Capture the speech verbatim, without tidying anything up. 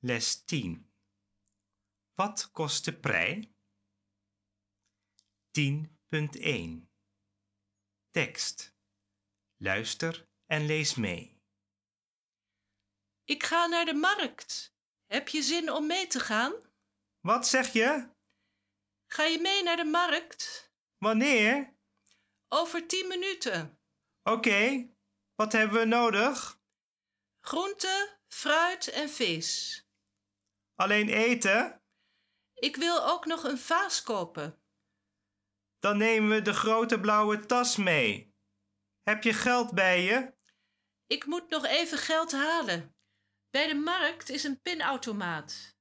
Les tien. Wat kost de prei? tien punt één. Tekst. Luister en lees mee. Ik ga naar de markt. Heb je zin om mee te gaan? Wat zeg je? Ga je mee naar de markt? Wanneer? Over tien minuten. Oké, okay. Wat hebben we nodig? Groente, fruit en vis. Alleen eten? Ik wil ook nog een vaas kopen. Dan nemen we de grote blauwe tas mee. Heb je geld bij je? Ik moet nog even geld halen. Bij de markt is een pinautomaat.